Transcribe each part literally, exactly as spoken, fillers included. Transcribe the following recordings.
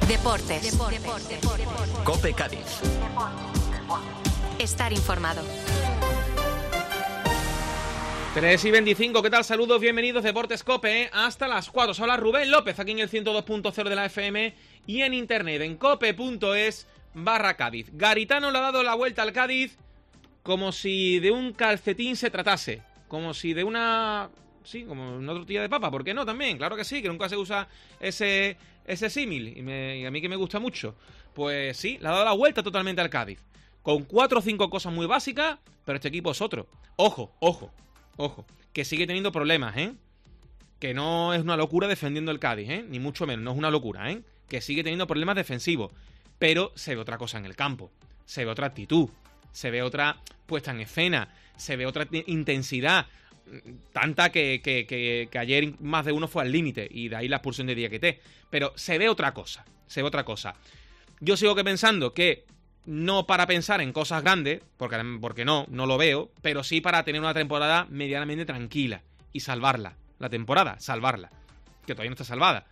Deportes. Deportes. Deportes. COPE Cádiz. Estar informado. tres y veinticinco, ¿qué tal? Saludos, bienvenidos, Deportes COPE, ¿eh? Hasta las cuatro. Os habla Rubén López, aquí en el ciento dos punto cero de la F M y en internet, en cope punto es barra Cádiz. Garitano le ha dado la vuelta al Cádiz como si de un calcetín se tratase, como si de una... sí, como una tortilla de papa, ¿por qué no? También, claro que sí, que nunca se usa ese, ese símil, y, me, y a mí que me gusta mucho. Pues sí, le ha dado la vuelta totalmente al Cádiz, con cuatro o cinco cosas muy básicas, pero este equipo es otro. Ojo, ojo. Ojo, que sigue teniendo problemas, ¿eh? Que no es una locura defendiendo el Cádiz, ¿eh? Ni mucho menos, no es una locura, ¿eh? Que sigue teniendo problemas defensivos. Pero se ve otra cosa en el campo. Se ve otra actitud. Se ve otra puesta en escena. Se ve otra intensidad. Tanta que, que, que, que ayer más de uno fue al límite. Y de ahí la expulsión de Diakité. Pero se ve otra cosa. Se ve otra cosa. Yo sigo que pensando que... no para pensar en cosas grandes, porque, porque no, no lo veo, pero sí para tener una temporada medianamente tranquila y salvarla. La temporada, salvarla. Que todavía no está salvada.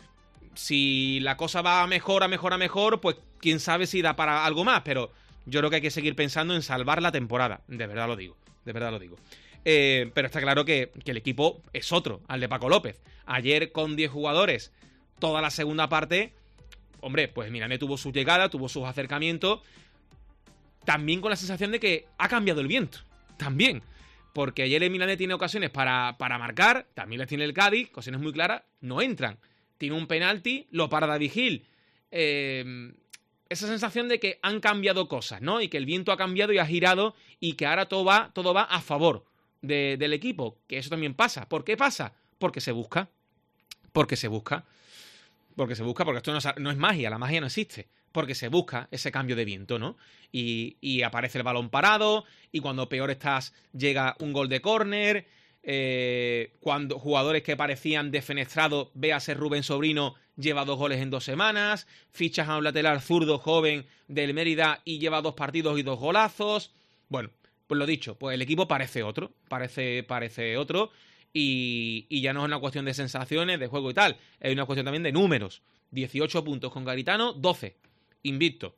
Si la cosa va mejor, a mejor, a mejor, pues quién sabe si da para algo más, pero yo creo que hay que seguir pensando en salvar la temporada. De verdad lo digo, de verdad lo digo. Eh, pero está claro que, que el equipo es otro, al de Paco López. Ayer con diez jugadores, toda la segunda parte... hombre, pues Mirandé tuvo su llegada, tuvo sus acercamientos, también con la sensación de que ha cambiado el viento, también, porque ayer el Mirandé tiene ocasiones para, para marcar, también les tiene el Cádiz, ocasiones muy claras, no entran, tiene un penalti, lo para David Gil, eh, esa sensación de que han cambiado cosas, ¿no? Y que el viento ha cambiado y ha girado y que ahora todo va, todo va a favor de, del equipo, que eso también pasa. ¿Por qué pasa? Porque se busca, porque se busca. Porque se busca, porque esto no es, no es magia, la magia no existe. Porque se busca ese cambio de viento, ¿no? Y, y aparece el balón parado, y cuando peor estás llega un gol de córner, eh, cuando jugadores que parecían defenestrados, véase Rubén Sobrino, lleva dos goles en dos semanas, fichas a un lateral zurdo joven del Mérida y lleva dos partidos y dos golazos. Bueno, pues lo dicho, pues el equipo parece otro, parece, parece otro... Y, y ya no es una cuestión de sensaciones, de juego y tal, es una cuestión también de números. dieciocho puntos con Garitano, doce, invicto.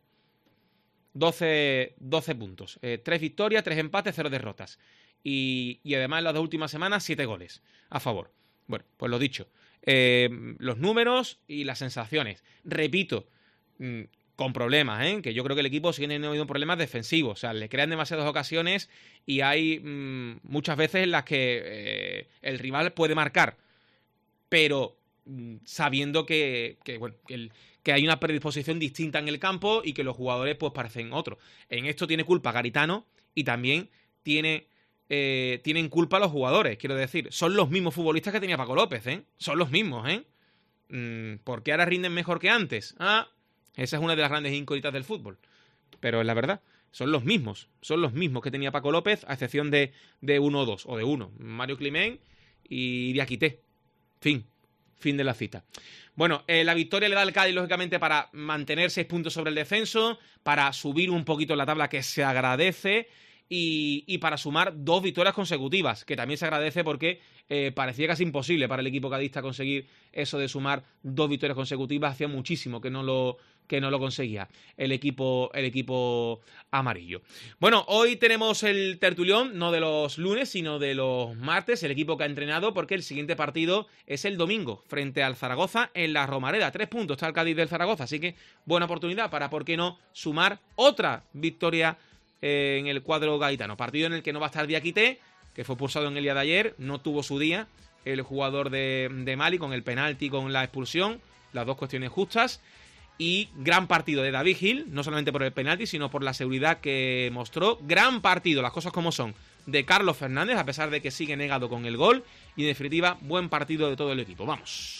doce, doce puntos. Eh, tres victorias, tres empates, cero derrotas. Y, y además en las dos últimas semanas, siete goles a favor. Bueno, pues lo dicho. Eh, los números y las sensaciones. Repito, mmm, con problemas, ¿eh? Que yo creo que el equipo sigue teniendo problemas defensivos. O sea, le crean demasiadas ocasiones y hay mmm, muchas veces en las que eh, el rival puede marcar. Pero mmm, sabiendo que, que, bueno, que, el, que hay una predisposición distinta en el campo y que los jugadores pues parecen otros. En esto tiene culpa Garitano y también tiene, eh, tienen culpa los jugadores. Quiero decir, son los mismos futbolistas que tenía Paco López, ¿eh? Son los mismos, ¿eh? Mm, ¿Por qué ahora rinden mejor que antes? Ah... Esa es una de las grandes incógnitas del fútbol. Pero es la verdad, son los mismos. Son los mismos que tenía Paco López, a excepción de, de uno o dos, o de uno. Mario Climent y Diakité. Fin. Fin de la cita. Bueno, eh, la victoria le da al Cádiz, lógicamente, para mantener seis puntos sobre el descenso, para subir un poquito la tabla, que se agradece, y, y para sumar dos victorias consecutivas, que también se agradece porque eh, parecía casi imposible para el equipo cadista conseguir eso de sumar dos victorias consecutivas. Hacía muchísimo que no lo, que no lo conseguía el equipo, el equipo amarillo. Bueno, hoy tenemos el tertulión, no de los lunes, sino de los martes, el equipo que ha entrenado, porque el siguiente partido es el domingo, frente al Zaragoza en la Romareda. Tres puntos está el Cádiz del Zaragoza, así que buena oportunidad para, ¿por qué no?, sumar otra victoria eh, en el cuadro gaditano. Partido en el que no va a estar Diakité, que fue expulsado en el día de ayer, no tuvo su día el jugador de, de Mali, con el penalti, con la expulsión, las dos cuestiones justas. Y gran partido de David Gil, no solamente por el penalti, sino por la seguridad que mostró. Gran partido, las cosas como son, de Carlos Fernández, a pesar de que sigue negado con el gol. Y en definitiva, buen partido de todo el equipo. Vamos.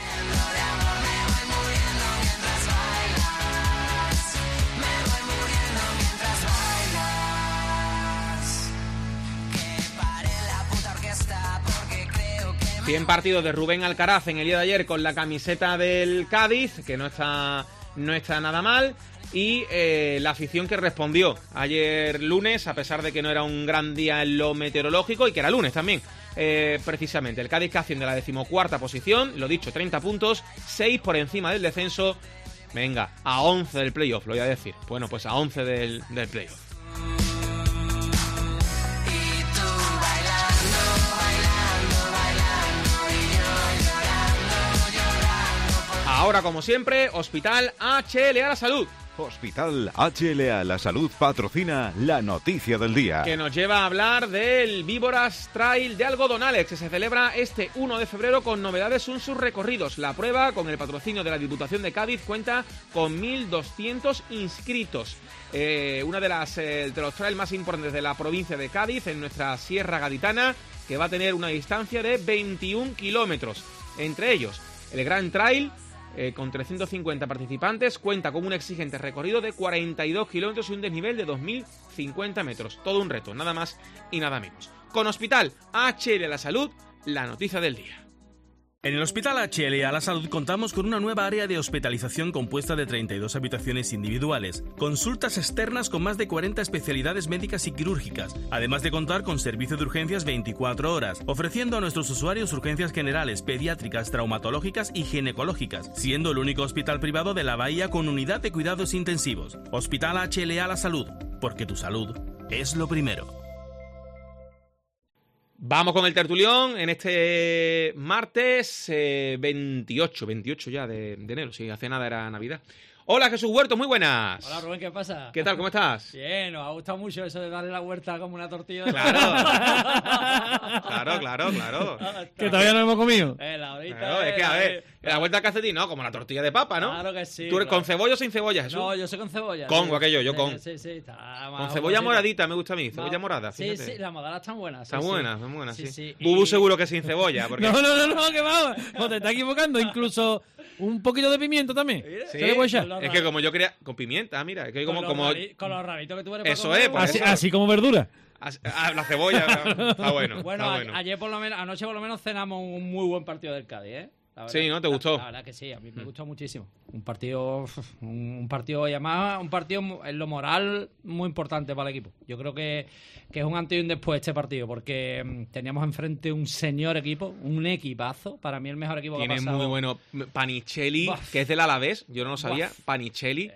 cien partidos de Rubén Alcaraz en el día de ayer con la camiseta del Cádiz, que no está, no está nada mal. Y eh, la afición que respondió ayer lunes, a pesar de que no era un gran día en lo meteorológico y que era lunes también, eh, precisamente. El Cádiz que asciende a la decimocuarta posición, lo dicho, treinta puntos, seis por encima del descenso. Venga, a once del playoff, lo voy a decir. Bueno, pues a once del, del playoff. Ahora, como siempre, Hospital H L A La Salud. Hospital H L A La Salud patrocina la noticia del día. Que nos lleva a hablar del Víboras Trail de Algodonales, que se celebra este uno de febrero con novedades en sus recorridos. La prueba, con el patrocinio de la Diputación de Cádiz, cuenta con mil doscientos inscritos. Eh, una de las eh, de los trails más importantes de la provincia de Cádiz, en nuestra Sierra Gaditana, que va a tener una distancia de veintiún kilómetros. Entre ellos, el Gran Trail, Eh, con trescientos cincuenta participantes, cuenta con un exigente recorrido de cuarenta y dos kilómetros y un desnivel de dos mil cincuenta metros. Todo un reto, nada más y nada menos. Con Hospital H L A La Salud, la noticia del día. En el Hospital H L A La Salud contamos con una nueva área de hospitalización compuesta de treinta y dos habitaciones individuales, consultas externas con más de cuarenta especialidades médicas y quirúrgicas, además de contar con servicio de urgencias veinticuatro horas, ofreciendo a nuestros usuarios urgencias generales, pediátricas, traumatológicas y ginecológicas, siendo el único hospital privado de la Bahía con unidad de cuidados intensivos. Hospital H L A La Salud, porque tu salud es lo primero. Vamos con el tertulión en este martes eh, veintiocho, veintiocho ya de, de enero, sí, hace nada era Navidad. Hola Jesús Huerto, muy buenas. Hola Rubén, ¿qué pasa? ¿Qué tal, cómo estás? Bien, nos ha gustado mucho eso de darle la vuelta como una tortilla. Claro, claro, claro, claro. Que todavía no hemos comido. Eh, la horita, Claro, es que a ver, la vuelta al calcetín, no, como la tortilla de papa, ¿no? Claro que sí. ¿Tú eres claro. con cebolla o sin cebolla, Jesús? No, yo soy con cebolla. Con, sí. aquello, yo Sí, con. Sí, sí, está más Con cebolla jugosita. moradita me gusta a mí, cebolla Va- morada, Sí, fíjate. sí, las moradas están buenas. sí, Está sí. buena, está buena, sí. Sí, sí. Bubu Y- seguro que sin cebolla, porque... No, no, no, no, que vamos. O te estás equivocando. Incluso un poquito de pimiento también. Mira, Sí, ¿Se le puede echar? Con es que como yo quería... Con pimienta, mira, es que Con como... los como rari- Con los rabitos que tú eres Eso para es, comer, por Así, eso. así como verdura. as- ah, la cebolla, está bueno, Bueno, está a- bueno. ayer por lo menos, anoche por lo menos cenamos un muy buen partido del Cádiz, ¿eh? La Sí, ¿no? ¿Te la- gustó? La verdad que sí, a mí me gustó muchísimo. Un partido, un, un partido, y además un partido mu- en lo moral muy importante para el equipo. Yo creo que, que es un antes y un después este partido, porque mm, teníamos enfrente un señor equipo, un equipazo, para mí el mejor equipo Tiene que ha pasado. muy bueno Panichelli, Buf. que es del Alavés, yo no lo sabía, Buf. Panichelli.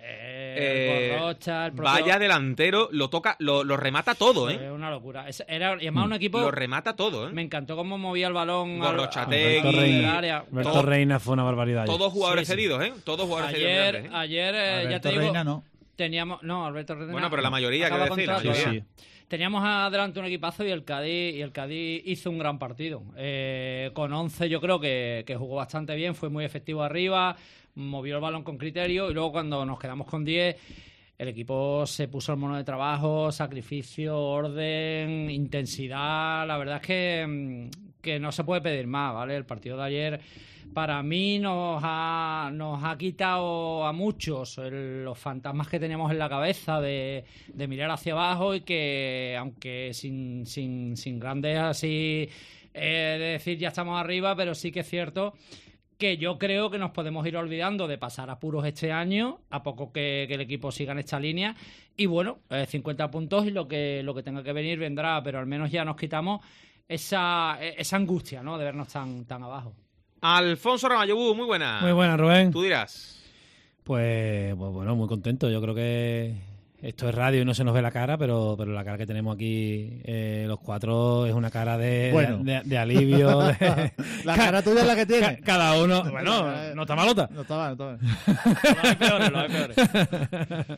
Eh, Eh, Gorrocha, el propio- Vaya delantero, lo toca, lo, lo remata todo, Es ¿eh? una locura. Es- era, y además un equipo... Lo remata todo, ¿eh? Me encantó cómo movía el balón al- Gorrochategui, al- Alberto al Reina. área. Alberto Todo- Reina fue una barbaridad. Todos jugadores Sí, sí. cedidos, ¿eh? Todos jugadores cedidos. Ayer, grandes, ¿eh? ayer eh, ya Alberto te digo, Reina no. teníamos... No, Alberto Reina... Bueno, pero la mayoría, acaba quiero decir, la contrato, mayoría. ¿eh? Teníamos adelante un equipazo y el Cádiz, y el Cádiz hizo un gran partido. Eh, con once yo creo que, que jugó bastante bien, fue muy efectivo arriba, movió el balón con criterio y luego cuando nos quedamos con diez... El equipo se puso el mono de trabajo, sacrificio, orden, intensidad. La verdad es que, mm, que no se puede pedir más, ¿vale? El partido de ayer para mí nos ha, nos ha quitado a muchos el- los fantasmas que teníamos en la cabeza de, de mirar hacia abajo y que, aunque sin, sin, sin grandes así eh, de decir ya estamos arriba, pero sí que es cierto que yo creo que nos podemos ir olvidando de pasar apuros este año, a poco que, que el equipo siga en esta línea. Y bueno, eh, cincuenta puntos y lo que, lo que tenga que venir vendrá, pero al menos ya nos quitamos esa, esa angustia, ¿no?, de vernos tan, tan abajo. Alfonso Ramayobú, muy buena. Muy buena, Rubén. Tú dirás. Pues, pues bueno, muy contento. Yo creo que esto es radio y no se nos ve la cara, pero, pero la cara que tenemos aquí eh, los cuatro es una cara de, Bueno. de, de- de alivio. de- La cara tuya es la que Ca- tiene. cada uno, bueno, no está malota. No está mal, no está mal. Los hay peores, los hay peores.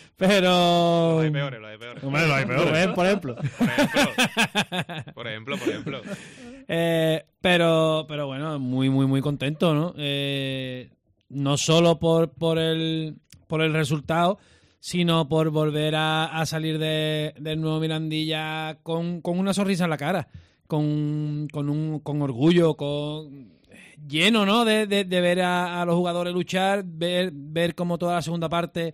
Pero... Lo hay peores, lo hay peores. Hombre, lo hay peores. Rubén, por ejemplo. Por ejemplo. Por ejemplo, por ejemplo. Eh, pero, pero bueno, muy, muy, muy contento, ¿no? Eh, no solo por, por, el, por el resultado, sino por volver a, a salir de, del nuevo Mirandilla con, con una sonrisa en la cara, con, con, un, con orgullo, con lleno, ¿no? De, de, de ver a, a los jugadores luchar, ver, ver cómo toda la segunda parte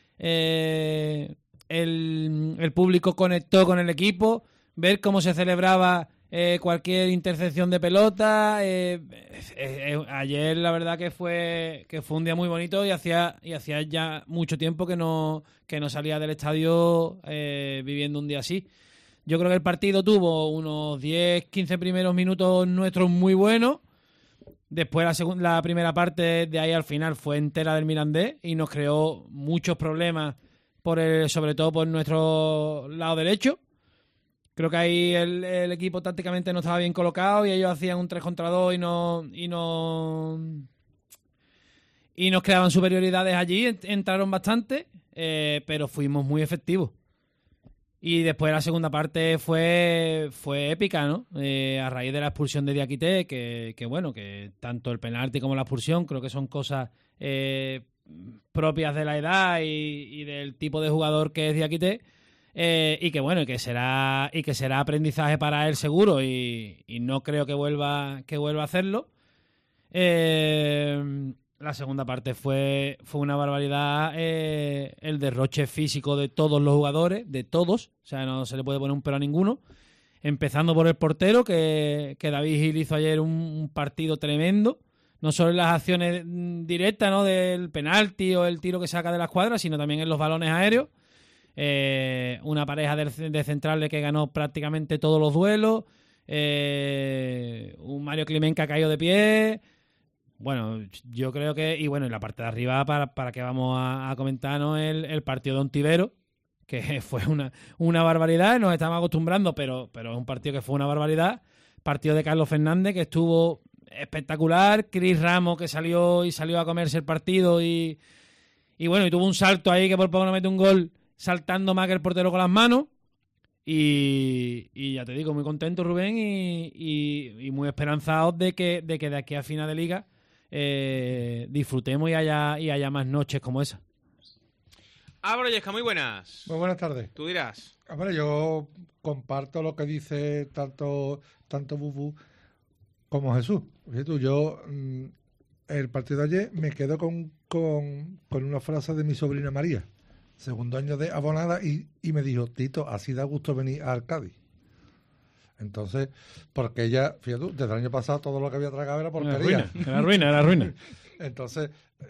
eh, el, el público conectó con el equipo, ver cómo se celebraba eh, cualquier intercepción de pelota. Eh, eh, eh, ayer la verdad que fue que fue un día muy bonito y hacía y hacía ya mucho tiempo que no que no salía del estadio eh, viviendo un día así. Yo creo que el partido tuvo unos diez quince primeros minutos nuestros muy buenos. Después la, segun- la primera parte de ahí al final fue entera del Mirandés y nos creó muchos problemas, por el, sobre todo por nuestro lado derecho. Creo que ahí el, el equipo tácticamente no estaba bien colocado y ellos hacían un tres contra dos y no y no y nos creaban superioridades allí. Entraron bastante, eh, pero fuimos muy efectivos. Y después la segunda parte fue fue épica, ¿no? Eh, a raíz de la expulsión de Diakité, que, que bueno, que tanto el penalti como la expulsión creo que son cosas eh, propias de la edad y, y del tipo de jugador que es Diakité, eh, y que bueno, y que será y que será aprendizaje para él seguro y, y no creo que vuelva que vuelva a hacerlo. Eh, La segunda parte fue, fue una barbaridad, eh, el derroche físico de todos los jugadores, de todos, o sea, no se le puede poner un pero a ninguno, empezando por el portero, que, que David Gil hizo ayer un, un partido tremendo, no solo en las acciones directas, ¿no?, del penalti o el tiro que saca de la escuadra, sino también en los balones aéreos, eh, una pareja de, de centrales que ganó prácticamente todos los duelos, eh, un Mario Climent que ha caído de pie. Bueno, yo creo que... Y bueno, en la parte de arriba, para, para que vamos a, a comentar, ¿no?, el, el partido de Ontivero, que fue una, una barbaridad. Nos estamos acostumbrando, pero, pero es un partido que fue una barbaridad. Partido de Carlos Fernández, que estuvo espectacular. Cris Ramos, que salió y salió a comerse el partido. Y, y bueno, y tuvo un salto ahí que por poco no mete un gol saltando más que el portero con las manos. Y, y ya te digo, muy contento, Rubén, y, y, y muy esperanzados de que, de que de aquí a final de liga Eh, disfrutemos y haya, y haya más noches como esa. Álvaro Yesca, muy buenas. Muy buenas tardes. Tú dirás. Hombre, yo comparto lo que dice tanto, tanto Bubu como Jesús. Fíjate tú, yo mm, el partido de ayer me quedo con, con, con una frase de mi sobrina María, segundo año de abonada, y, y me dijo: Tito, así da gusto venir al Cádiz. Entonces, porque ella, fíjate tú, desde el año pasado todo lo que había tragado era porquería. Era ruina, era ruina. Entonces,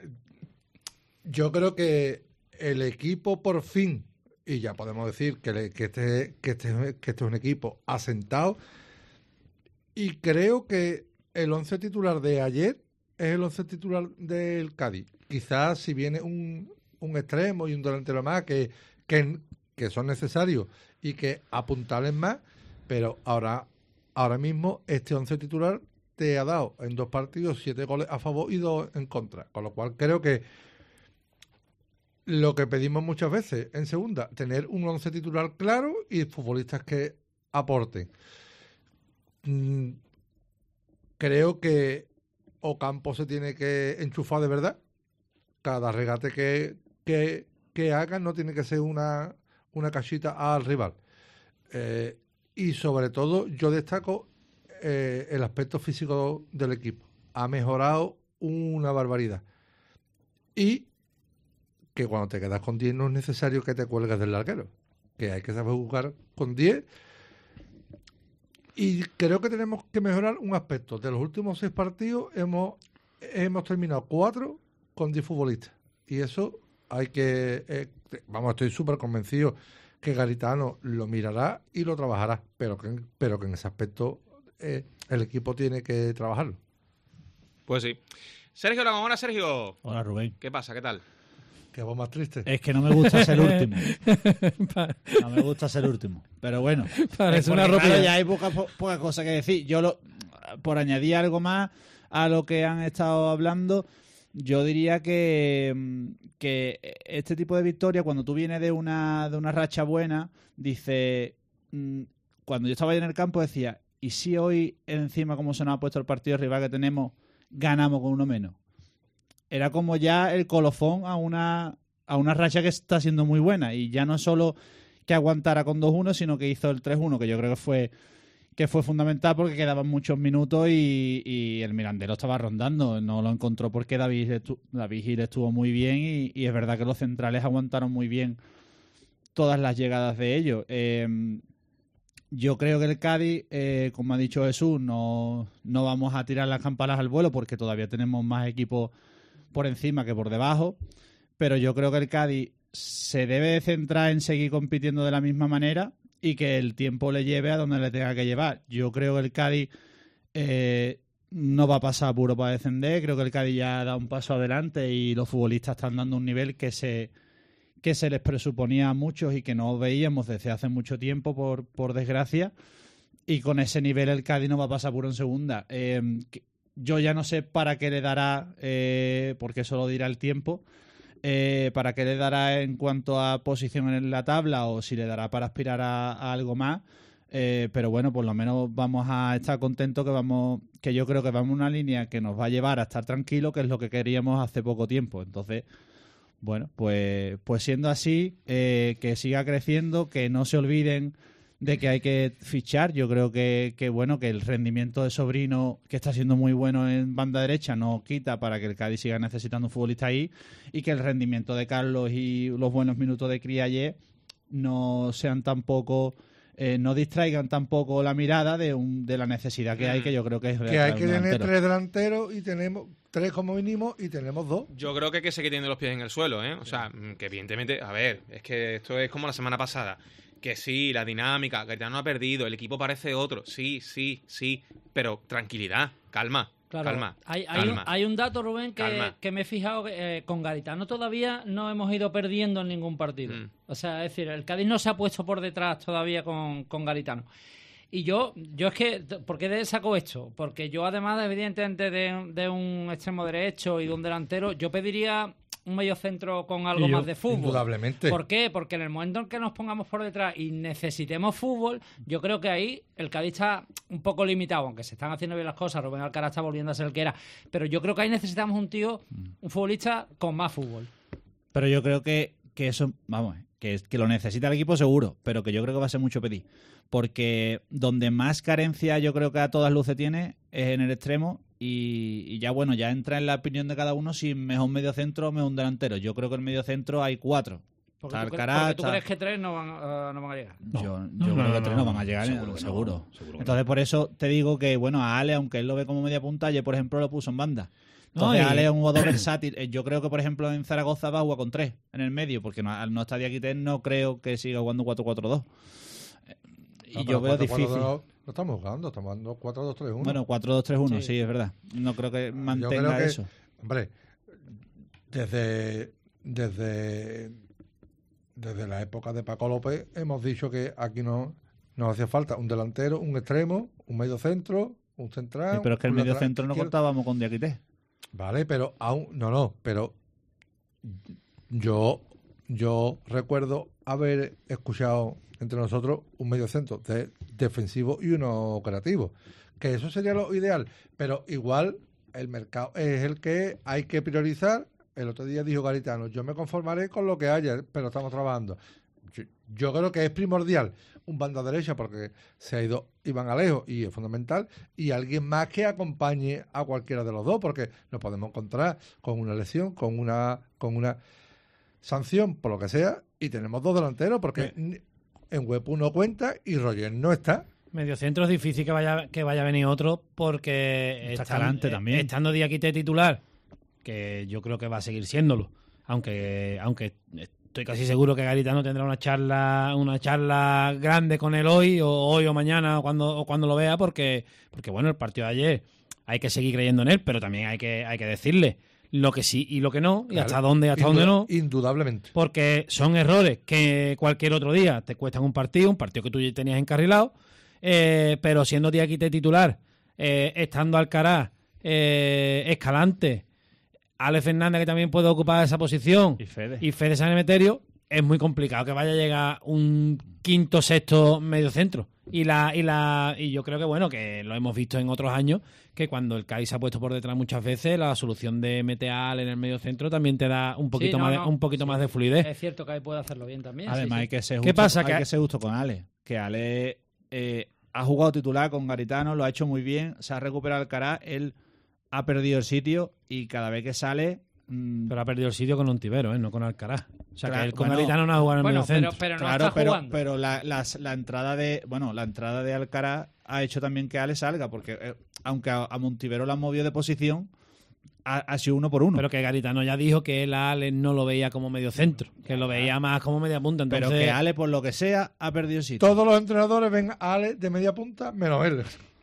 yo creo que el equipo por fin, y ya podemos decir que, le, que, este, que, este, que este es un equipo asentado, y creo que el once titular de ayer es el once titular del Cádiz. Quizás si viene un, un extremo y un delantero más que, que, que son necesarios y que apuntalen más, pero ahora, ahora mismo este once titular te ha dado en dos partidos siete goles a favor y dos en contra. Con lo cual creo que lo que pedimos muchas veces en segunda, tener un once titular claro y futbolistas que aporten. Mm, creo que Ocampo se tiene que enchufar de verdad. Cada regate que, que, que hagan no tiene que ser una, una cachita al rival. Eh, Y sobre todo yo destaco eh, el aspecto físico del equipo. Ha mejorado una barbaridad. Y que cuando te quedas con diez no es necesario que te cuelgues del larguero. Que hay que saber jugar con diez. Y creo que tenemos que mejorar un aspecto. De los últimos seis partidos hemos, hemos terminado cuatro con diez futbolistas. Y eso hay que... Eh, vamos, estoy súper convencido que Garitano lo mirará y lo trabajará, pero que, pero que en ese aspecto eh, el equipo tiene que trabajarlo. Pues sí. Sergio Lagón, hola Sergio. Hola Rubén. ¿Qué pasa? ¿Qué tal? Qué voz más triste. Es que no me gusta ser último. No me gusta ser último. Pero bueno. Parece una claro, ropa. ya hay poca, poca cosa que decir. Yo, lo, por añadir algo más a lo que han estado hablando, yo diría que, que este tipo de victoria, cuando tú vienes de una, de una racha buena, dice, cuando yo estaba ahí en el campo decía, ¿y si hoy encima, como se nos ha puesto el partido rival que tenemos, ganamos con uno menos? Era como ya el colofón a una, a una racha que está siendo muy buena, y ya no solo que aguantara con dos uno, sino que hizo el tres uno, que yo creo que fue que fue fundamental porque quedaban muchos minutos y, y el Mirandés lo estaba rondando. No lo encontró porque David, estu- David Gil estuvo muy bien y, y es verdad que los centrales aguantaron muy bien todas las llegadas de ellos. Eh, yo creo que el Cádiz, eh, como ha dicho Jesús, no, no vamos a tirar las campanas al vuelo porque todavía tenemos más equipos por encima que por debajo, pero yo creo que el Cádiz se debe centrar en seguir compitiendo de la misma manera y que el tiempo le lleve a donde le tenga que llevar. Yo creo que el Cádiz, eh, no va a pasar apuro para descender. Creo que el Cádiz ya ha dado un paso adelante y los futbolistas están dando un nivel que se que se les presuponía a muchos y que no veíamos desde hace mucho tiempo, por, por desgracia. Y con ese nivel el Cádiz no va a pasar apuro en segunda. Eh, yo ya no sé para qué le dará, eh, porque eso lo dirá el tiempo, eh, para qué le dará en cuanto a posición en la tabla o si le dará para aspirar a, a algo más. Eh, pero bueno, por lo menos vamos a estar contentos que vamos, que yo creo que vamos en una línea que nos va a llevar a estar tranquilos, que es lo que queríamos hace poco tiempo. Entonces, bueno, pues, pues siendo así, eh, que siga creciendo, que no se olviden de que hay que fichar. Yo creo que, que bueno, que el rendimiento de Sobrino, que está siendo muy bueno en banda derecha, no quita para que el Cádiz siga necesitando un futbolista ahí, y que el rendimiento de Carlos y los buenos minutos de Crialle no sean tampoco... Eh, no distraigan tampoco la mirada de un, de la necesidad que hay, que yo creo que es que hay que tener tres delanteros y tenemos tres como mínimo y tenemos dos. Yo creo que hay que seguir teniendo los pies en el suelo, ¿eh? O sea, que evidentemente, a ver, es que esto es como la semana pasada, que sí, la dinámica, Garitano ha perdido, el equipo parece otro, sí, sí, sí, pero tranquilidad, calma. Claro, calma, hay, hay, calma, un, hay un dato, Rubén, que, calma. que me he fijado, que eh, con Garitano todavía no hemos ido perdiendo en ningún partido. Mm. O sea, es decir, el Cádiz no se ha puesto por detrás todavía con, con Garitano. Y yo, yo es que, ¿por qué saco esto? Porque yo, además, evidentemente, de, de un extremo derecho y de un delantero, yo pediría un mediocentro con algo yo, más de fútbol. Indudablemente. ¿Por qué? Porque en el momento en que nos pongamos por detrás y necesitemos fútbol, yo creo que ahí el Cádiz está un poco limitado, aunque se están haciendo bien las cosas, Rubén Alcaraz está volviendo a ser el que era, pero yo creo que ahí necesitamos un tío, un futbolista con más fútbol. Pero yo creo que, que eso, vamos, que, que lo necesita el equipo seguro, pero que yo creo que va a ser mucho pedir. Porque donde más carencia yo creo que a todas luces tiene es en el extremo. Y, y ya bueno, ya entra en la opinión de cada uno si mejor un medio centro o mejor un delantero. Yo creo que en medio centro hay cuatro. Porque, está tú, Alcaraz, porque tú está... crees que tres no van, uh, no van a llegar. Yo, yo No, creo no, que no, tres no, no van a llegar, seguro, seguro. que no, seguro que Entonces no. por eso te digo que, bueno, a Ale, aunque él lo ve como media punta, ayer por ejemplo lo puso en banda. Entonces No, y- Ale es un jugador versátil. Eh, Yo creo que por ejemplo en Zaragoza va a jugar con tres en el medio, porque no, al no estar Diakité no creo que siga jugando cuatro cuatro dos. Eh, Y No, yo pero veo cuatro, difícil. cuatro, dos, no estamos jugando, estamos jugando cuatro dos tres uno. Bueno, cuatro dos tres uno, Sí. sí, es verdad. No creo que Yo mantenga creo que, eso. hombre, desde, desde, desde la época de Paco López hemos dicho que aquí no nos hacía falta un delantero, un extremo, un medio centro, un central. Sí, pero es que el un medio lateral centro no izquierdo. contábamos con Diakité. Vale, pero aún, no, no, pero yo, yo recuerdo haber escuchado entre nosotros un medio centro de, defensivo y uno operativo, que eso sería lo ideal, pero igual el mercado es el que hay que priorizar. El otro día dijo Garitano, yo me conformaré con lo que haya, pero estamos trabajando. Yo, yo creo que es primordial un banda derecha porque se ha ido Iván Alejo y es fundamental, y alguien más que acompañe a cualquiera de los dos, porque nos podemos encontrar con una lesión, con una con una sanción, por lo que sea, y tenemos dos delanteros porque Sí. en Huepu no cuenta y Roger no está. Medio centro es difícil que vaya que vaya a venir otro porque Está estan- Calante eh, también. estando Diakité titular, que yo creo que va a seguir siéndolo, aunque aunque estoy casi seguro que Garitano tendrá una charla una charla grande con él hoy o hoy o mañana o cuando o cuando lo vea, porque porque bueno, el partido de ayer hay que seguir creyendo en él, pero también hay que hay que decirle lo que sí y lo que no, y Claro, hasta dónde y hasta indu- dónde no. Indudablemente. Porque son errores que cualquier otro día te cuestan un partido, un partido que tú ya tenías encarrilado, eh, pero siendo Diakité titular, eh, estando Alcaraz, eh, Escalante, Ale Fernández, que también puede ocupar esa posición, Y Fede. y Fede San Emeterio, es muy complicado que vaya a llegar un quinto, sexto medio centro. Y la y la y yo creo que bueno, que lo hemos visto en otros años, que cuando el Cádiz se ha puesto por detrás muchas veces, la solución de meter a Ale en el medio centro también te da un poquito no, más no, de, un poquito sí. más de fluidez. Es cierto que ahí puede hacerlo bien también. Además, sí, sí. hay que ser ¿Qué justo, pasa? hay Que- que ser justo con Ale. Que Ale eh, ha jugado titular con Garitano, lo ha hecho muy bien, se ha recuperado Alcaraz, él ha perdido el sitio y cada vez que sale... mm, Pero ha perdido el sitio con Ontivero, ¿eh? No con Alcaraz. O sea, Claro, que él con bueno, Garitano no ha jugado en el Bueno, medio pero, centro. pero no claro, está pero, jugando. pero la, las- la entrada de bueno la entrada de Alcaraz ha hecho también que Ale salga, porque eh, aunque a, a Montivero lo han movido de posición, ha, ha sido uno por uno. Pero que Garitano ya dijo que él a Ale no lo veía como medio centro, que lo veía más como media punta. Entonces, Pero que Ale, por lo que sea, ha perdido el sitio. Todos los entrenadores ven a Ale de media punta, menos él.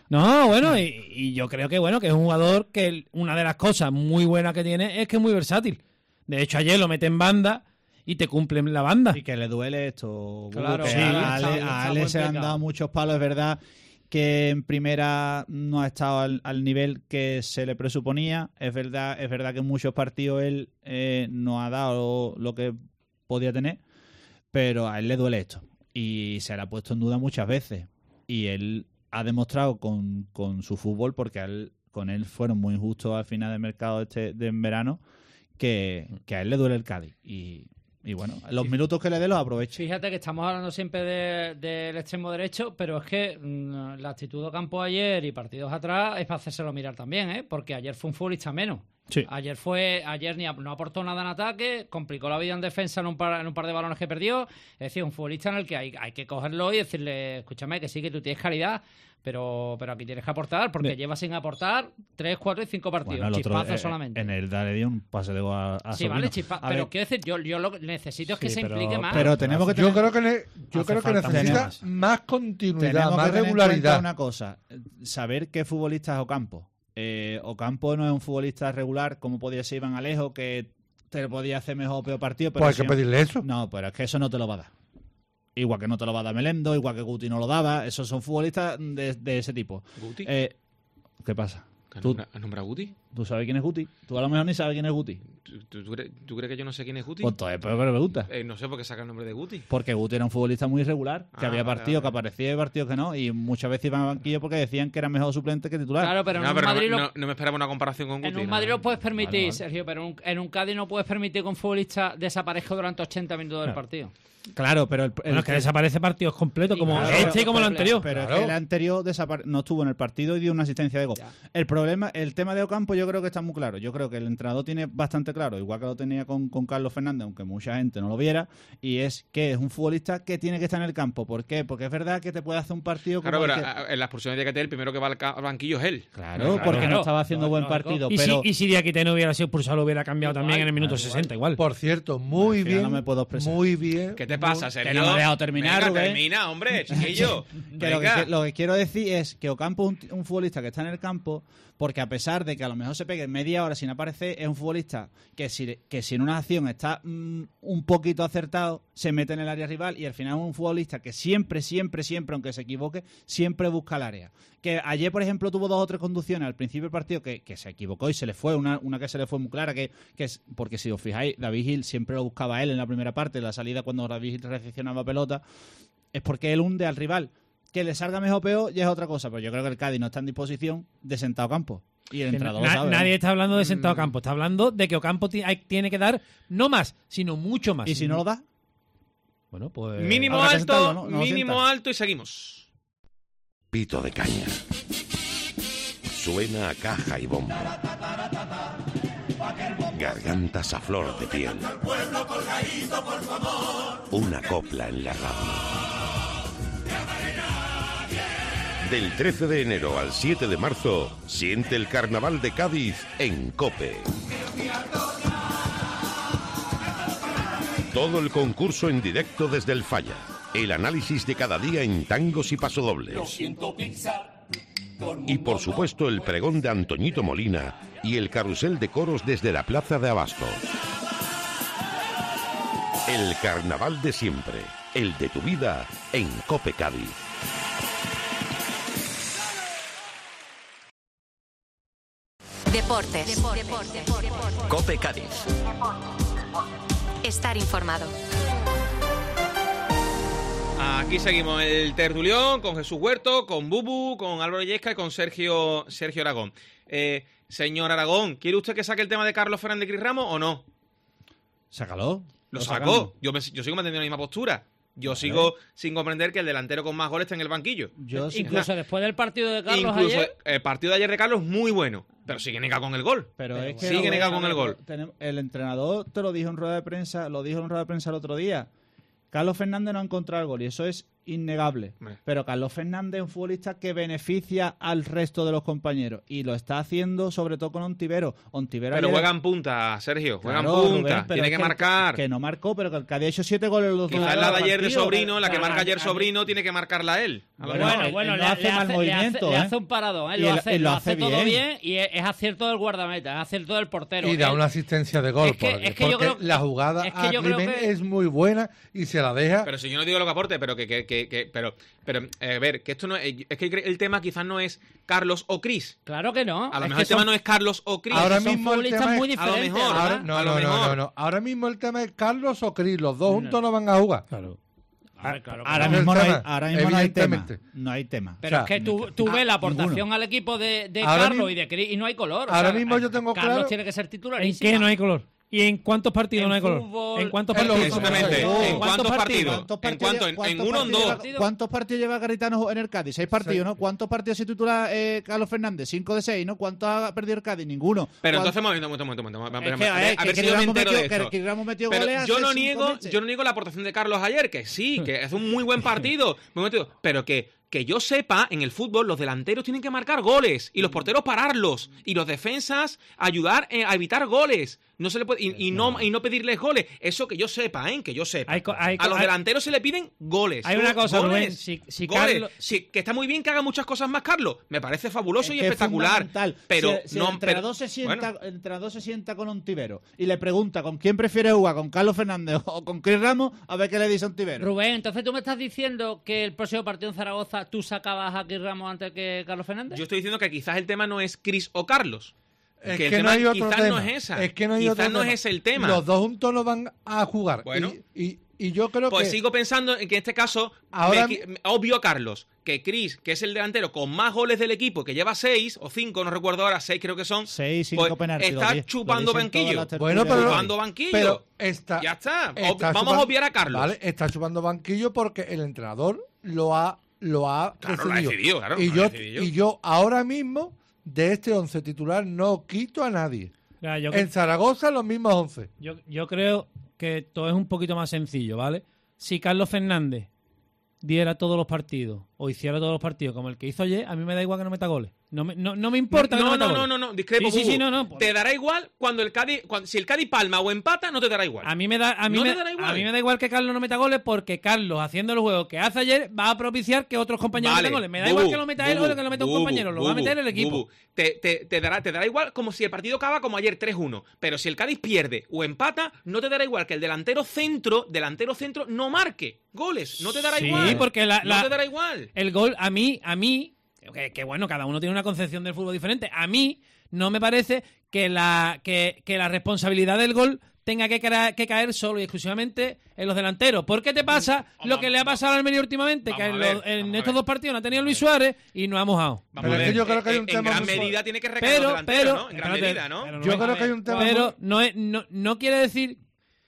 No, bueno, y, y yo creo que bueno que es un jugador que el- una de las cosas muy buenas que tiene es que es muy versátil. De hecho, ayer lo mete en banda y te cumplen la banda. Y que le duele esto. Claro, que sí, a Ale, está- a está Ale buen se le han pecado. dado muchos palos, es verdad que en primera no ha estado al, al nivel que se le presuponía. Es verdad, es verdad que en muchos partidos él eh, no ha dado lo, lo que podía tener, pero a él le duele esto. Y se le ha puesto en duda muchas veces. Y él ha demostrado con, con su fútbol, porque a él, con él fueron muy injustos al final del mercado este de en verano, que, que a él le duele el Cádiz. Y, y bueno, los minutos que le dé los aprovecha. Fíjate que estamos hablando siempre de- del extremo derecho, pero es que mm, la actitud de Ocampo ayer y partidos atrás es para hacérselo mirar también, ¿eh? Porque ayer fue un futbolista menos. Sí. Ayer fue, ayer ni ap- no aportó nada en ataque, complicó la vida en defensa en un par, en un par de balones que perdió. Es decir, un futbolista en el que hay, hay que cogerlo y decirle, escúchame, que sí, que tú tienes calidad, pero, pero aquí tienes que aportar, porque Ve- lleva sin aportar tres, cuatro y cinco partidos. Bueno, el otro, Chispazos eh, solamente. En el Dale dio un pase de gol a, a Sí, Sobrino. vale, chispa, A pero ver, quiero decir, yo, yo lo que necesito es que Sí, se pero- implique más. pero tenemos que Yo tener, creo que, ne- yo Hace creo que falta necesita más. más continuidad, tenemos más que tener en cuenta regularidad. una cosa, saber qué futbolista es Ocampo. Eh, Ocampo no es un futbolista regular como podía ser Iván Alejo, que te podía hacer mejor o peor partido, pero Pues hay si que no- pedirle eso. No, pero es que eso no te lo va a dar. Igual que no te lo va a dar Melendo, igual que Guti no lo daba. Esos son futbolistas de, de ese tipo. ¿Guti? Eh, ¿Qué pasa? ¿Has ¿Tú, nombra- has nombrado a Guti? ¿Tú sabes quién es Guti? Tú a lo mejor ni sabes quién es Guti. ¿Tú, tú- tú crees, tú crees que yo no sé quién es Guti? Pues entonces, pero que me gusta. Eh, no sé por qué saca el nombre de Guti. Porque Guti era un futbolista muy irregular, que Ah, había vale, partidos vale. que aparecía y partidos que no, y muchas veces iban al banquillo porque decían que era mejor suplente que titular. Claro, pero en no, un pero no, Madrid me- lo- no- no me esperaba una comparación con Guti. En un no. Madrid lo puedes permitir, Vale, vale. Sergio, pero en un, en un Cádiz no puedes permitir que un futbolista desaparezca durante ochenta minutos del Claro. partido. Claro, pero el, el- Bueno, es que desaparece partidos completos, como Claro, este y como el completo. anterior. pero es Claro. que el anterior desapare- no estuvo en el partido y dio una asistencia de gol. Ya. El problema, el tema de Ocampo yo creo que está muy claro. Yo creo que el entrenador tiene bastante claro, igual que lo tenía con, con Carlos Fernández, aunque mucha gente no lo viera, y es que es un futbolista que tiene que estar en el campo. ¿Por qué? Porque es verdad que te puede hacer un partido Claro, como pero el que- a- en las expulsiones de Diakité, el primero que va al, ca- al banquillo es él. Claro, Claro, porque claro. no estaba haciendo No, buen no, partido, Y, pero si, y si Diakité no hubiera sido expulsado, lo hubiera cambiado Igual, también en el minuto claro, sesenta, igual. Por cierto, muy Al final bien. no me puedo expresar. Muy bien. ¿Qué te muy- pasa, Sergio? no me ha dejado terminar, Venga, Rubén. termina, hombre, chiquillo. Que lo, que, Venga. lo que quiero decir es que Ocampo es un, un futbolista que está en el campo porque a pesar de que a lo mejor se pegue media hora sin aparecer, es un futbolista que si, que si en una acción está mm, un poquito acertado, se mete en el área rival y al final es un futbolista que siempre, siempre, siempre, aunque se equivoque, siempre busca el área. Que ayer, por ejemplo, tuvo dos o tres conducciones al principio del partido que, que se equivocó y se le fue, una, una que se le fue muy clara, que, que es porque si os fijáis, David Gil siempre lo buscaba él en la primera parte, en la salida cuando David Gil recepcionaba pelota, es porque él hunde al rival. Que le salga mejor o peor ya es otra cosa, pero yo creo que el Cádiz no está en disposición de sentado campo. Y el Que entrenador na- lo sabe. ¿no? nadie está hablando de sentado a campo, está hablando de que Ocampo ti- hay- tiene que dar no más, sino mucho más. Y si no lo da, Bueno, pues. Mínimo Habrá que alto, sentarlo, ¿no? No lo mínimo sienta. alto y seguimos. Pito de caña. Suena a caja y bomba. Gargantas a flor de piel. Una copla en la radio. Del trece de enero al siete de marzo, siente el Carnaval de Cádiz en COPE. Todo el concurso en directo desde el Falla. El análisis de cada día en tangos y pasodobles. Y por supuesto el pregón de Antoñito Molina y el carrusel de coros desde la Plaza de Abasto. El carnaval de siempre, el de tu vida en COPE Cádiz. Deportes. Deportes. COPE Cádiz. Estar informado. Aquí seguimos el tertulión con Jesús Huerto, con Bubu, con Álvaro Yesca y con Sergio, Sergio Aragón. Eh, señor Aragón, ¿quiere usted que saque el tema de Carlos Fernández y Cris Ramos o no? sácalo. Lo sacamos. sacó. Yo, me, yo sigo manteniendo la misma postura. Yo sigo sin comprender que el delantero con más goles está en el banquillo. Yo sí- Incluso después del partido de Carlos Incluso ayer. el partido de ayer de Carlos es muy bueno, pero sigue negado con el gol. Pero, Pero es que sigue lo- negado con el gol. tenemos- el entrenador te lo dijo en rueda de prensa, lo dijo en rueda de prensa el otro día. Carlos Fernández no ha encontrado el gol y eso es innegable. Hombre. Pero Carlos Fernández es un futbolista que beneficia al resto de los compañeros y lo está haciendo sobre todo con Ontivero. Ontivero Pero ayer- juega en punta, Sergio. Juega Claro, en punta. Rubén, pero tiene es que, el- marcar. Que no marcó, pero que el Cádiz ha hecho siete goles los dos Quizás la de últimos ayer de partidos. Sobrino, la que Pero marca a- ayer a- Sobrino, tiene que marcarla él. A lo Bueno, mejor. Bueno, él- bueno, él le, no hace le mal hace, le movimiento, hace- le ¿eh? hace un paradón, ¿eh? Y Lo, él- hace, él lo lo hace hace todo bien. bien y es, es acierto del guardameta, es acierto del portero. Y da Él- una asistencia de gol. es que- porque es que yo porque creo- la jugada es que a yo creo Climent que- es muy buena y se la deja. Pero si yo no digo lo que aporte, pero que, que, que, que- pero, pero eh, a ver, que esto no es, es que el tema quizás no es Carlos o Cris. Claro que no. A lo es mejor que el tema son- no es Carlos o Cris. Ahora son mismo el futbolistas tema es- muy a lo diferentes. mejor, ¿verdad? Ahora, no, A lo no, no, mejor. no, no. Ahora mismo el tema es Carlos o Cris. Los dos juntos no van a jugar. Claro. Hombre, claro que Ahora no. mismo, no hay, tema, ahora mismo no hay tema. evidentemente. No hay tema. Pero o sea, es que tú, tú ah, ves la aportación ninguno. al equipo de, de Ahora Carlos mismo- y de Cris y no hay color. o ahora sea, mismo yo tengo Carlos claro- tiene que ser ¿En titularísimo. qué no hay color? ¿Y en cuántos partidos En no hay color? fútbol- ¿En cuántos En los partidos? Exactamente. Oh, ¿En cuántos partidos? ¿Cuántos ¿En partidos cuánto? lleva- ¿En, cuántos en uno o en partidos dos? lleva- ¿Cuántos partidos lleva Garitano en el Cádiz? Seis partidos, ¿no? ¿Cuántos partidos se titula eh, Carlos Fernández? Cinco de seis, ¿no? ¿Cuántos ha perdido el Cádiz? Ninguno. Pero ¿Cuántos- entonces, un momento, un momento, un momento. un momento. Es A que, ver, a a ver, ver que si yo me Ramos entero metió- de que- esto. que Ramos metió Pero goles yo hace no cinco niego, meses. yo no niego la aportación de Carlos ayer, que sí, que es un muy buen partido, muy buen partido, pero que que yo sepa, en el fútbol los delanteros tienen que marcar goles y los porteros pararlos y los defensas ayudar eh, a evitar goles. No se le puede y, y no y no pedirles goles. Eso que yo sepa, ¿eh? Que yo sepa. Hay co- hay a co- los hay- delanteros se le piden goles. Hay una cosa, goles, Rubén, si- si goles. Carlos- Sí, que está muy bien que haga muchas cosas más Carlos. Me parece fabuloso Es y que es espectacular. fundamental. Pero si, si no el entrenador, pero- se sienta, bueno. el entrenador se sienta con Ontivero y le pregunta con quién prefiere jugar, con Carlos Fernández o con Cris Ramos, a ver qué le dice Ontivero. Rubén, entonces tú me estás diciendo que el próximo partido en Zaragoza tú sacabas a Cris Ramos antes que Carlos Fernández. Yo estoy diciendo que quizás el tema no es Cris o Carlos. Es que el que no tema hay otro quizás tema. no es esa. Es que no hay Quizás otro no tema. es ese el tema. Los dos juntos no van a jugar. Bueno. Y, y, y yo creo Pues que... sigo pensando en que en este caso, Ahora- me equi- obvio Carlos, que Cris, que es el delantero con más goles del equipo, que lleva seis o cinco, no recuerdo ahora, seis creo que son, Seis, cinco pues, penaltis. está lo di- lo chupando dicen todas banquillo. las tertulias. Bueno, pero- chupando banquillo. Pero está, Ya está. Ob- está Vamos chupando- a obviar a Carlos. Vale, está chupando banquillo porque el entrenador lo ha, lo ha Claro, lo ha decidido. decidido, claro, y, lo ha yo, decidido. y yo ahora mismo, de este once titular, no quito a nadie. Mira, yo, En Zaragoza, los mismos once. yo, yo creo que todo es un poquito más sencillo, ¿vale? Si Carlos Fernández diera todos los partidos o hiciera todos los partidos como el que hizo ayer, a mí me da igual que no meta goles. No me, no, no me importa que no No, meta no, no, goles. no, no, discrepo. Sí, sí, Bubu. sí, no, no, pues- Te dará igual cuando el Cádiz, cuando- si el Cádiz palma o empata, no te dará igual. A mí me da, a mí ¿No me, te dará igual? a mí me da igual que Carlos no meta goles porque Carlos, haciendo el juego que hace ayer, va a propiciar que otros compañeros Vale, metan goles. Me da Bubu, igual que lo meta él Bubu, o que lo meta un Bubu, compañero, lo va a Bubu, meter el equipo. Bubu. Te, te, te dará, te dará igual como si el partido acaba como ayer tres uno. Pero si el Cádiz pierde o empata, no te dará igual que el delantero centro, delantero centro, no marque goles. No te dará Sí, igual. porque la- la- No te dará igual. El gol, a mí, a mí, que, que bueno, cada uno tiene una concepción del fútbol diferente. A mí no me parece que la, que, que la responsabilidad del gol tenga que, cra- que caer solo y exclusivamente en los delanteros. ¿Por qué te pasa Vamos, lo que le ha pasado al Almería últimamente? Vamos Que a en, ver, los- en vamos a estos ver. dos partidos no ha tenido Luis Suárez y no ha mojado. Vamos Pero a es ver, que yo creo que hay un en, tema en gran muy fuerte. medida tiene que recaer Pero, los delanteros, pero, ¿no? En gran espérate, medida, ¿no? pero Yo Rubén, creo que hay un tema Pero muy- no, es, no, no quiere decir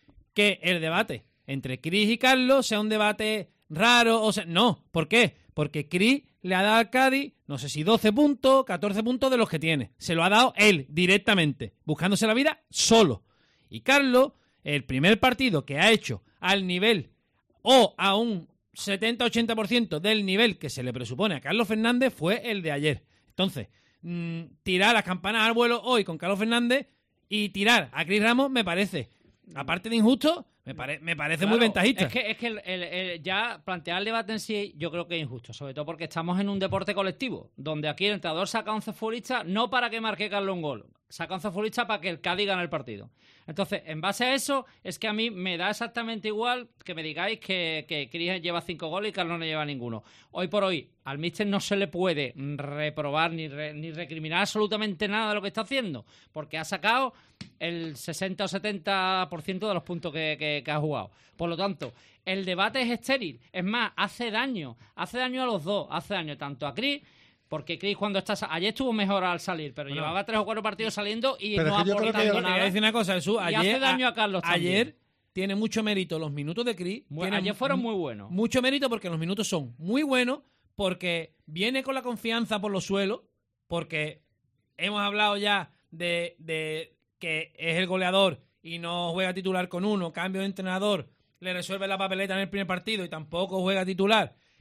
que el debate entre Cris y Carlos sea un debate raro. O sea, no. ¿Por qué? Porque Cris le ha dado al Cádiz, no sé si doce puntos, catorce puntos de los que tiene. Se lo ha dado él directamente, buscándose la vida solo. Y Carlos, el primer partido que ha hecho al nivel o a un setenta ochenta por ciento del nivel que se le presupone a Carlos Fernández fue el de ayer. Entonces, mmm, tirar las campanas al vuelo hoy con Carlos Fernández y tirar a Cris Ramos me parece, aparte de injusto, me, pare- me parece muy Claro, ventajista. Es que, es que el- el- el- ya plantear el debate en sí yo creo que es injusto, sobre todo porque estamos en un deporte colectivo, donde aquí el entrenador saca once futbolistas no para que marque Carlos un gol, saca once futbolistas para que el Cádiz gane el partido. Entonces, en base a eso, es que a mí me da exactamente igual que me digáis que, que Cris lleva cinco goles y Carlos no lleva ninguno. Hoy por hoy, al míster no se le puede reprobar ni, re- ni recriminar absolutamente nada de lo que está haciendo, porque ha sacado el sesenta o setenta por ciento de los puntos que, que- que ha jugado. Por lo tanto, el debate es estéril. Es más, hace daño. Hace daño a los dos. Hace daño tanto a Cris, porque Cris cuando está... Ayer estuvo mejor al salir, pero Bueno. llevaba tres o cuatro partidos saliendo y Pero no es que yo creo que aportando yo- Te voy a nada. decir una cosa, Jesús. Y Ayer, hace daño a Carlos también. Ayer tiene mucho mérito los minutos de Cris. Mu- tienen ayer fueron mu- muy buenos. Mucho mérito porque los minutos son muy buenos, porque viene con la confianza por los suelos, porque hemos hablado ya de, de que es el goleador y no juega titular con uno, cambio de entrenador, le resuelve la papeleta en el primer partido y tampoco juega titular.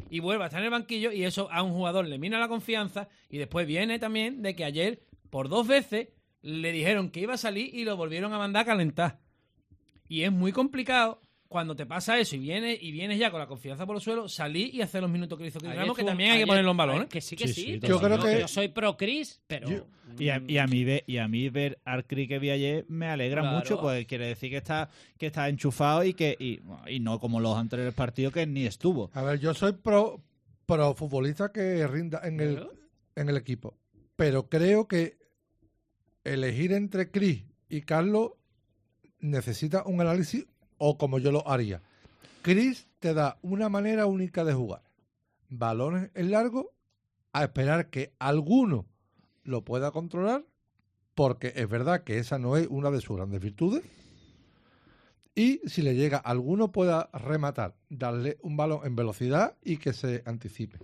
y vuelve a estar en el banquillo, y eso a un jugador le mina la confianza. Y después viene también de que ayer, por dos veces, le dijeron que iba a salir y lo volvieron a mandar a calentar. Y es muy complicado cuando te pasa eso y vienes y vienes ya con la confianza por el suelo, salir y hacer los minutos que hizo Chris Ramos, que también hay que ponerlo en balón, ¿eh? Que sí, que sí. Sí, sí, yo creo yo, que- yo soy pro Chris, pero... Yo- Y a, y a mí ve, y a mí ver al Cris que vi ayer me alegra Claro. mucho, pues quiere decir que está que está enchufado y que y, y no como los anteriores partidos que ni estuvo. A ver, yo soy pro, pro futbolista que rinda en el, Claro. en el equipo. Pero creo que elegir entre Chris y Carlos necesita un análisis, o como yo lo haría. Chris te da una manera única de jugar. Balones en largo, a esperar que alguno lo pueda controlar, porque es verdad que esa no es una de sus grandes virtudes. Y si le llega alguno pueda rematar, darle un balón en velocidad y que se anticipe.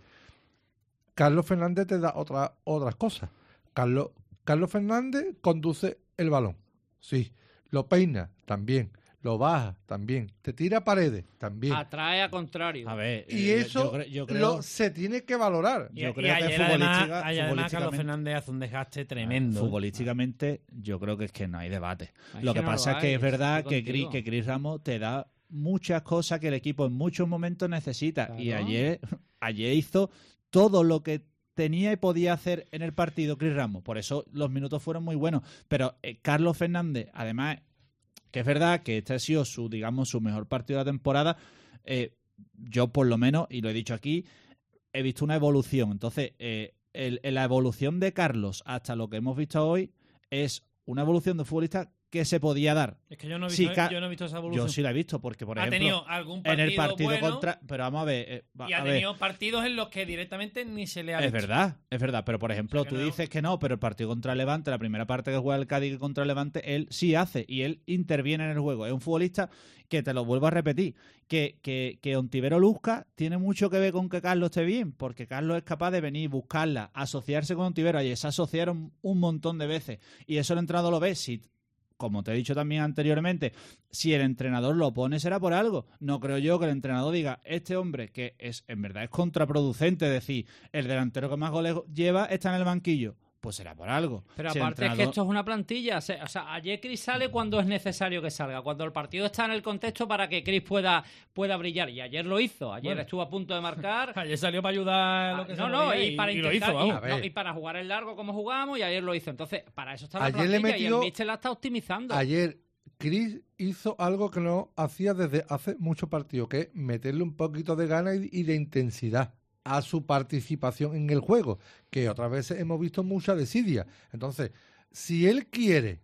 Carlos Fernández te da otra, otras cosas. Carlos, Carlos Fernández conduce el balón. Sí. Lo peina también. Lo baja también. Te tira paredes también. Atrae a contrario. A ver, Y eh, eso yo, cre- yo creo lo, se tiene que valorar. Y, Yo y creo que ayer, además, futbolística- ayer además Carlos futbolísticamente- Fernández hace un desgaste tremendo. futbolísticamente yo creo que es que no hay debate. Es Lo que que no pasa lo es que hay, es verdad estoy que Chris, contigo. que Chris Ramos te da muchas cosas que el equipo en muchos momentos necesita. Claro. Y ayer, ayer hizo todo lo que tenía y podía hacer en el partido Chris Ramos. Por eso los minutos fueron muy buenos. Pero eh, Carlos Fernández, además, que es verdad que este ha sido su, digamos, su mejor partido de la temporada, eh, yo por lo menos, y lo he dicho aquí, he visto una evolución. Entonces, eh, el- la evolución de Carlos hasta lo que hemos visto hoy es una evolución de futbolista que se podía dar. Es que yo no he Sí, visto, ca- yo no he visto esa evolución. Yo sí la he visto, porque por ha ejemplo, tenido algún en partido el partido bueno contra... Pero vamos a ver, eh, va- y ha a ver. tenido partidos en los que directamente ni se le ha Es visto. verdad, es verdad, pero por ejemplo, O sea que tú no- dices que no, pero el partido contra el Levante, la primera parte que juega el Cádiz contra el Levante, él sí hace y él interviene en el juego. Es un futbolista que, te lo vuelvo a repetir, que, que, que Ontivero luzca tiene mucho que ver con que Carlos esté bien, porque Carlos es capaz de venir, buscarla, asociarse con Ontivero, y se asociaron un montón de veces, y eso el entrenador lo ve. Si como te he dicho también anteriormente, si el entrenador lo pone será por algo. No creo yo que el entrenador diga, este hombre que es en verdad es contraproducente, decir, el delantero que más goles lleva está en el banquillo, pues será por algo. Pero Si el aparte es que entrenador- esto es una plantilla. se- O sea, ayer Chris sale cuando es necesario que salga, cuando el partido está en el contexto para que Chris pueda, pueda brillar. Y ayer lo hizo. Ayer Bueno. estuvo a punto de marcar. Ayer salió para ayudar a lo que Ah, se no, no, podía y, para y lo intentar- hizo, y- vamos. A ver. no, y para jugar el largo como jugamos, y ayer lo hizo. Entonces, para eso está la Ayer le plantilla y metió- el míster la está optimizando. Ayer Chris hizo algo que no hacía desde hace muchos partidos, que es meterle un poquito de ganas y y de intensidad a su participación en el juego, que otras veces hemos visto mucha desidia. Entonces, si él quiere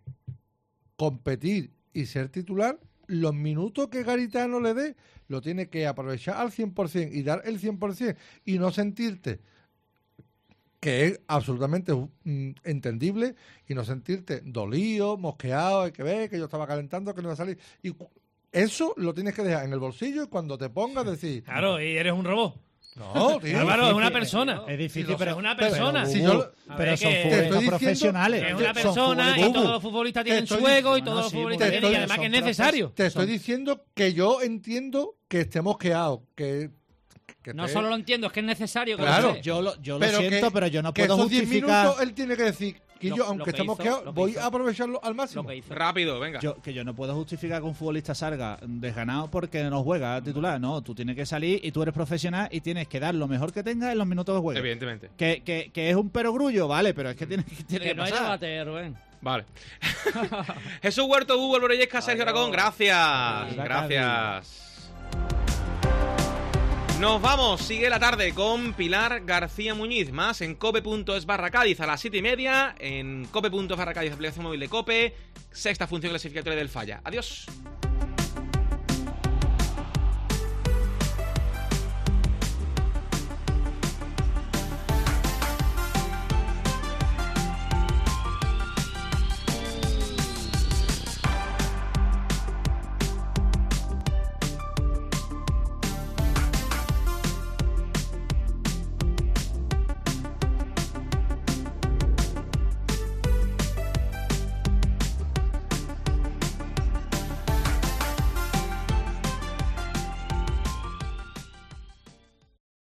competir y ser titular, los minutos que Garitano le dé, lo tiene que aprovechar al cien por ciento y dar el cien por ciento y no sentirte, que es absolutamente mm, entendible, y no sentirte dolido, mosqueado, hay que ver que yo estaba calentando, que no iba a salir. Y cu- eso lo tienes que dejar en el bolsillo y cuando te pongas decir, Claro, y eres un robot. no, tío. Álvaro, es una difícil, persona. Es difícil, Sí, lo pero Es una pero- persona. si Bubu, yo lo- A pero ver, son que- te futbolistas estoy diciendo profesionales. Es Son una persona y futbolistas. todos los futbolistas Te tienen su estoy- ego y No, todos no, los sí, futbolistas te tienen, y estoy- además que es son necesario. Te estoy son- diciendo que yo entiendo que esté mosqueado, que, que No esté- solo lo entiendo, es que es necesario que Claro. lo sé. Yo lo, yo lo pero siento, que- pero yo no que puedo esos diez justificar. minutos él tiene que decir que Lo- yo, lo aunque que esté hizo, mosqueado, lo que voy hizo. a aprovecharlo al máximo. Lo que hizo. Rápido, venga. Yo, que yo no puedo justificar que un futbolista salga desganado porque no juega titular. No, tú tienes que salir y tú eres profesional y tienes que dar lo mejor que tengas en los minutos que juegues. Evidentemente. Que, que, que es un perogrullo, vale, pero es que tiene, que- tiene Que que no hay pasar. debate, Rubén. Vale. Jesús Huerto, Hugo Alborellesca, Sergio Aragón, gracias. Adiós. Gracias. Nos vamos, sigue la tarde con Pilar García Muñiz, más en cope.es barra Cádiz a las siete y media, en cope.es barra Cádiz, aplicación móvil de Cope, sexta función clasificatoria del Falla. Adiós.